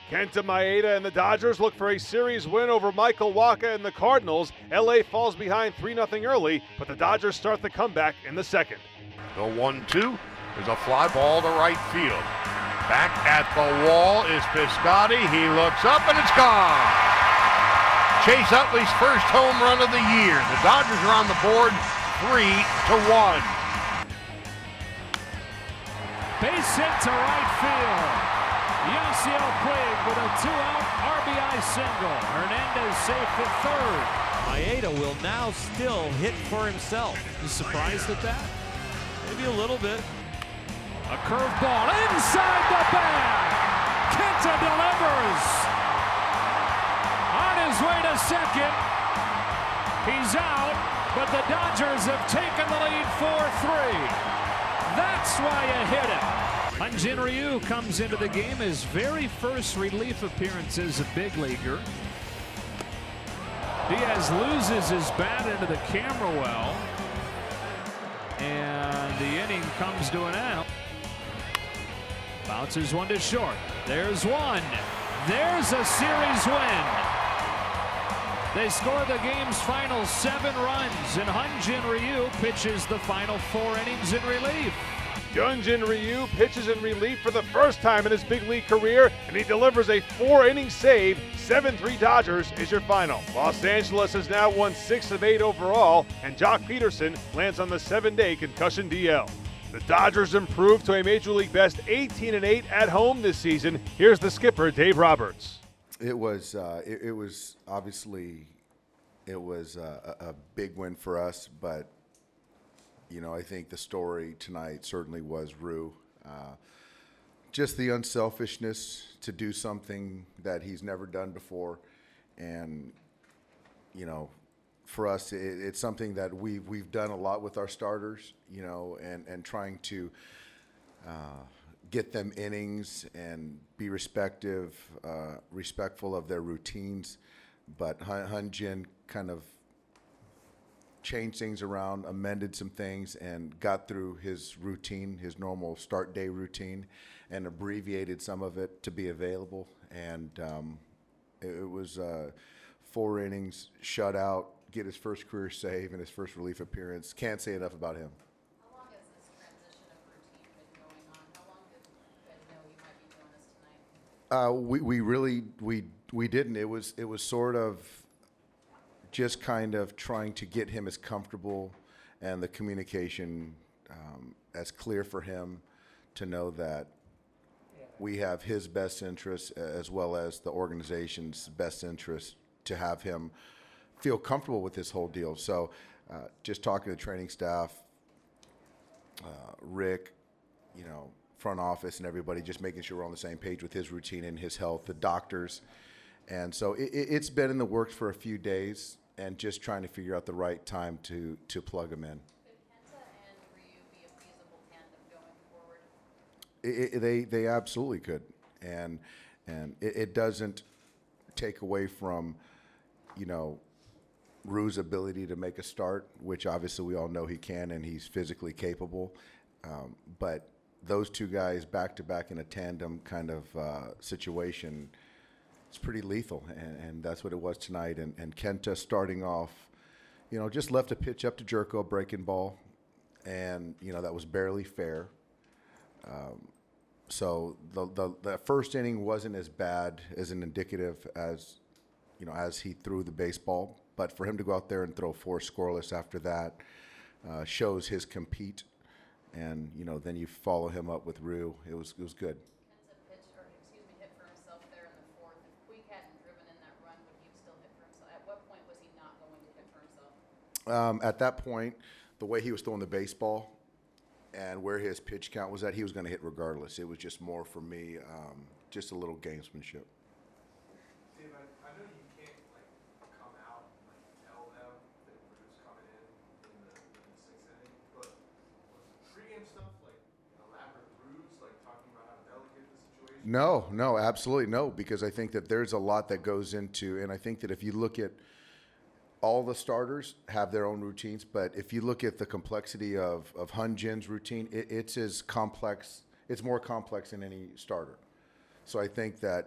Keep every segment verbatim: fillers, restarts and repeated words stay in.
Kenta Maeda and the Dodgers look for a series win over Michael Wacha and the Cardinals. L A falls behind three nothing early, but the Dodgers start the comeback in the second. The one two. There's a fly ball to right field. Back at the wall is Piscotty. He looks up and it's gone. Chase Utley's first home run of the year. The Dodgers are on the board three to one. Base hit to right field. Yasiel Puig with a two-out R B I single. Hernandez safe at third. Maeda will now still hit for himself. You surprised at that? Maybe a little bit. A curveball inside the bag. Kenta delivers. On his way to second. He's out, but the Dodgers have taken the lead four three. That's why you hit him. Hyun-Jin Ryu comes into the game, his very first relief appearance as a big leaguer. Diaz loses his bat into the camera well, and the inning comes to an end. Bounces one to short. There's one. There's a series win. They score the game's final seven runs, and Hyun-Jin Ryu pitches the final four innings in relief. Hyun-Jin Ryu pitches in relief for the first time in his big league career, and he delivers a four-inning save. seven three Dodgers is your final. Los Angeles has now won six of eight overall, and Jock Peterson lands on the seven-day concussion D L. The Dodgers improved to a Major League best eighteen and eight at home this season. Here's the skipper, Dave Roberts. It was, uh, it, it was obviously, it was a, a big win for us, but you know, I think the story tonight certainly was Ryu. Uh, just the unselfishness to do something that he's never done before. And, you know, for us, it, it's something that we, we've done a lot with our starters, you know, and, and trying to uh, get them innings and be respective, uh, respectful of their routines. But Hyun-Jin kind of changed things around, amended some things, and got through his routine, his normal start day routine, and abbreviated some of it to be available. And um, it, it was uh, four innings, shutout, get his first career save and his first relief appearance. Can't say enough about him. How long has this transition of routine been going on? How long did you guys know you might be doing this tonight? Uh, we we really we we didn't. It was it was sort of just kind of trying to get him as comfortable and the communication um, as clear for him to know that we have his best interests as well as the organization's best interest to have him feel comfortable with this whole deal. So uh, just talking to the training staff, uh, Rick, you know, front office and everybody, just making sure we're on the same page with his routine and his health, the doctors. And so it, it's been in the works for a few days, and just trying to figure out the right time to, to plug him in. Could Kenta and Ryu be a feasible tandem going forward? It, it, they they absolutely could, and and it, it doesn't take away from, you know, Ryu's ability to make a start, which obviously we all know he can, and he's physically capable. Um, but those two guys back to back in a tandem kind of uh, situation, it's pretty lethal, and, and that's what it was tonight. And, and Kenta starting off, you know, just left a pitch up to Jerko, breaking ball, and, you know, that was barely fair. Um, so the, the the first inning wasn't as bad as an indicative as, you know, as he threw the baseball. But for him to go out there and throw four scoreless after that uh, shows his compete. And, you know, then you follow him up with Ryu. It was, it was good. Um, at that point, the way he was throwing the baseball and where his pitch count was at, he was going to hit regardless. It was just more for me, um, just a little gamesmanship. Dave, I, I know you can't like come out and like tell them that Ryu's coming in in the, in the sixth inning, but was pregame stuff like elaborate ruse, like talking about how delicate the situation? No, no, absolutely no, because I think that there's a lot that goes into, and I think that if you look at all the starters have their own routines, but if you look at the complexity of, of Hyun-Jin's routine, it, it's as complex, it's more complex than any starter. So I think that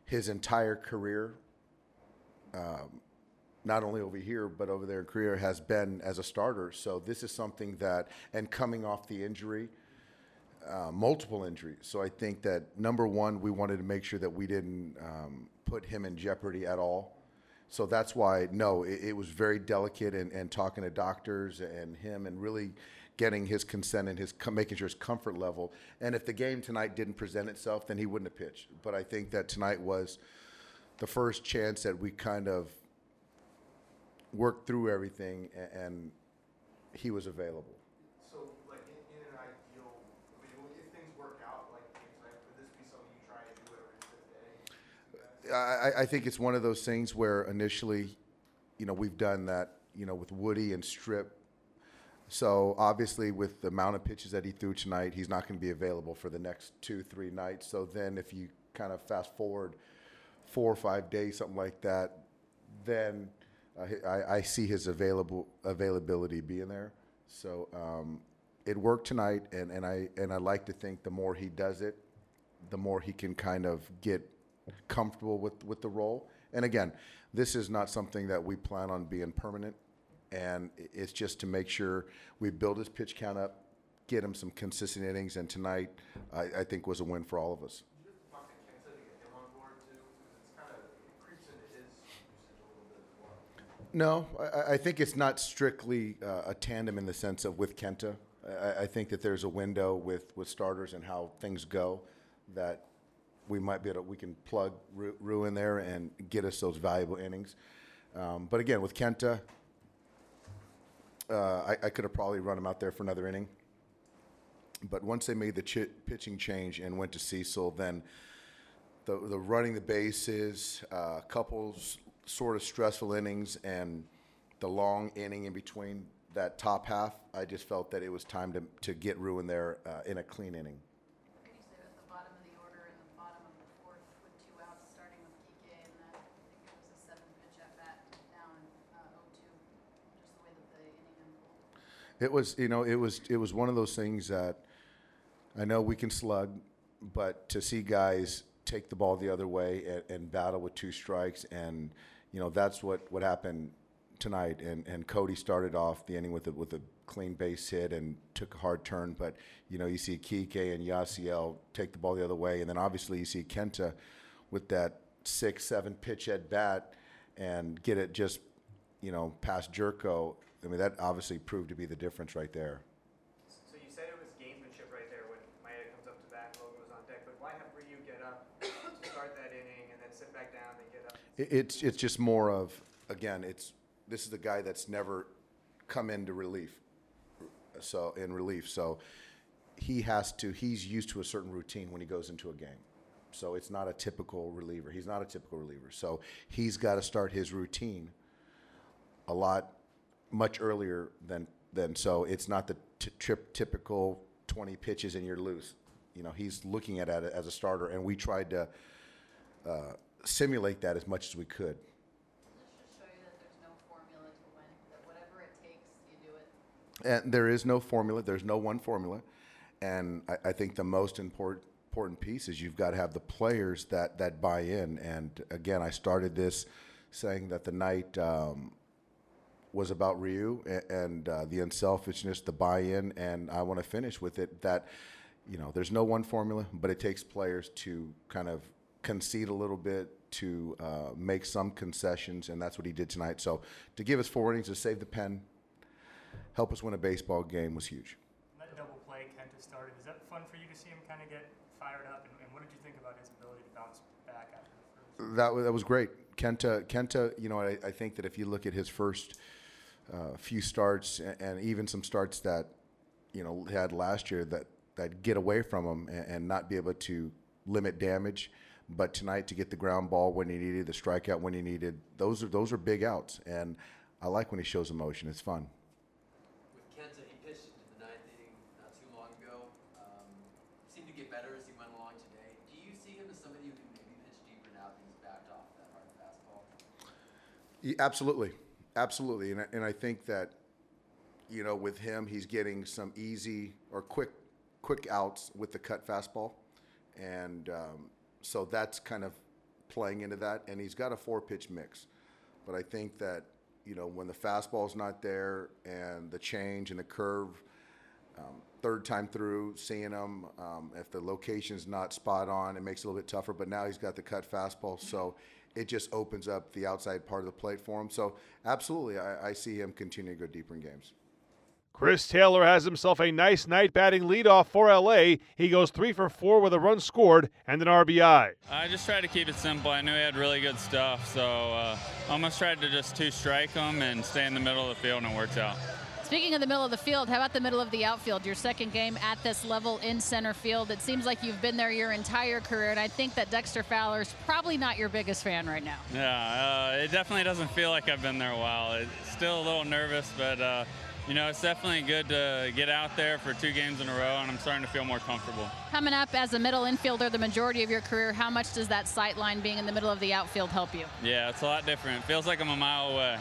his entire career, um, not only over here but over there in Korea, has been as a starter. So this is something that, and coming off the injury, uh, multiple injuries. So I think that number one, we wanted to make sure that we didn't um, put him in jeopardy at all. So that's why, no, it, it was very delicate, and, and talking to doctors and him and really getting his consent and his making sure his comfort level. And if the game tonight didn't present itself, then he wouldn't have pitched. But I think that tonight was the first chance that we kind of worked through everything, and, and he was available. So, like, in, in an ideal, I mean, if things work out like things like, would this be something you try to do every fifth day? I, I think it's one of those things where initially, you know, we've done that, you know, with Woody and Strip. So obviously with the amount of pitches that he threw tonight, he's not going to be available for the next two, three nights. So then if you kind of fast forward four or five days, something like that, then uh, I, I see his available availability being there. So um, it worked tonight, and, and I and I like to think the more he does it, the more he can kind of get comfortable with, with the role. And again, this is not something that we plan on being permanent. And it's just to make sure we build his pitch count up, get him some consistent innings. And tonight, I, I think, was a win for all of us. Did you have to talk to Kenta to get him on board too? Because it's kind of, it creeps into his usage a little bit as well. No, I, I think it's not strictly uh, a tandem in the sense of with Kenta. I, I think that there's a window with, with starters and how things go that we might be able to, we can plug Rue, Rue in there and get us those valuable innings. Um, but again, with Kenta, Uh, I, I could have probably run him out there for another inning. But once they made the ch- pitching change and went to Cecil, then the, the running the bases, a uh, couple s- sort of stressful innings, and the long inning in between that top half, I just felt that it was time to, to get Rue in there uh, in a clean inning. What do you say at the bottom of the order and the bottom of the fourth with two outs, starting with Kike, and that, I think it was a seven pitch at bat down uh, oh two, just the way that the inning unfolded? It was, you know, it was it was one of those things that I know we can slug, but to see guys take the ball the other way and, and battle with two strikes, and you know that's what, what happened tonight. And, and Cody started off the inning with a, with a clean base hit and took a hard turn, but you know you see Kike and Yasiel take the ball the other way, and then obviously you see Kenta with that six seven pitch at bat and get it just you know past Jerko. I mean, that obviously proved to be the difference right there. So you said it was gamesmanship right there when Maeda comes up to bat, Logan was on deck, but why have Ryu get up to start that inning and then sit back down and get up? It, it's it's just more of, again, it's this is the guy that's never come into relief, so in relief. So he has to, he's used to a certain routine when he goes into a game. So it's not a typical reliever. He's not a typical reliever. So he's got to start his routine a lot much earlier than than so it's not the t- trip typical twenty pitches and you're loose. You know, he's looking at it as a starter, and we tried to uh, simulate that as much as we could. Let's just show you that there's no formula to win, that whatever it takes, you do it. And there is no formula. There's no one formula. And I, I think the most important important piece is you've got to have the players that that buy in. And again, I started this saying that the night um, was about Ryu and, and uh, the unselfishness, the buy-in, and I want to finish with it that, you know, there's no one formula, but it takes players to kind of concede a little bit, to uh, make some concessions, and that's what he did tonight. So to give us four innings, to save the pen, help us win a baseball game was huge. That double play Kenta started, is that fun for you to see him kind of get fired up, and, and what did you think about his ability to bounce back after the first? That was, that was great. Kenta, Kenta, you know, I, I think that if you look at his first uh, few starts and, and even some starts that, you know, had last year that, that get away from him and, and not be able to limit damage, but tonight to get the ground ball when he needed, the strikeout when he needed, those are those are big outs, and I like when he shows emotion. It's fun. With Kenta, he pitched into the ninth inning not too long ago. Um, seemed to get better as he went along today. Do you see him as somebody who can maybe pitch deeper now that he's backed off that hard fastball? Yeah, absolutely, absolutely, and I, and I think that, you know, with him, he's getting some easy or quick, quick outs with the cut fastball, and um, so that's kind of playing into that, and he's got a four-pitch mix. But I think that, you know, when the fastball's not there and the change and the curve, um, third time through, seeing him, um, if the location's not spot on, it makes it a little bit tougher. But now he's got the cut fastball, so it just opens up the outside part of the plate for him. So absolutely, I, I see him continue to go deeper in games. Chris Taylor has himself a nice night batting leadoff for L A. He goes three for four with a run scored and an R B I. I just tried to keep it simple. I knew he had really good stuff, so uh, almost tried to just two-strike him and stay in the middle of the field, and it worked out. Speaking of the middle of the field, how about the middle of the outfield? Your second game at this level in center field. It seems like you've been there your entire career, and I think that Dexter Fowler's probably not your biggest fan right now. Yeah, uh, it definitely doesn't feel like I've been there a while. It's still a little nervous, but uh, you know, it's definitely good to get out there for two games in a row, and I'm starting to feel more comfortable. Coming up as a middle infielder the majority of your career, how much does that sight line being in the middle of the outfield help you? Yeah, it's a lot different. It feels like I'm a mile away.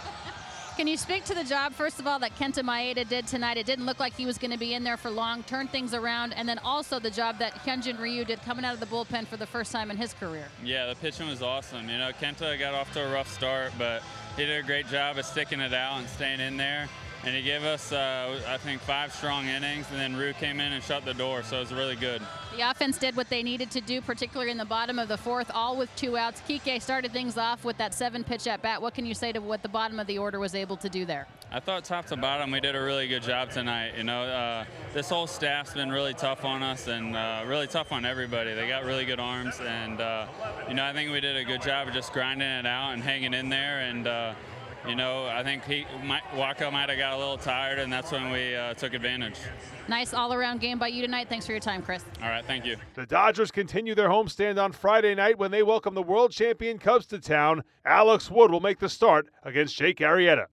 Can you speak to the job, first of all, that Kenta Maeda did tonight? It didn't look like he was going to be in there for long, turn things around, and then also the job that Hyunjin Ryu did coming out of the bullpen for the first time in his career. Yeah, the pitching was awesome. You know, Kenta got off to a rough start, but he did a great job of sticking it out and staying in there. And he gave us, uh, I think, five strong innings, and then Ryu came in and shut the door, so it was really good. The offense did what they needed to do, particularly in the bottom of the fourth, all with two outs. Kike started things off with that seven-pitch at-bat. What can you say to what the bottom of the order was able to do there? I thought top to bottom we did a really good job tonight. You know, uh, this whole staff's been really tough on us and uh, really tough on everybody. They got really good arms, and, uh, you know, I think we did a good job of just grinding it out and hanging in there. And, uh, you know, I think he, might, Waka might have got a little tired, and that's when we uh, took advantage. Nice all-around game by you tonight. Thanks for your time, Chris. All right, thank you. The Dodgers continue their homestand on Friday night when they welcome the world champion Cubs to town. Alex Wood will make the start against Jake Arrieta.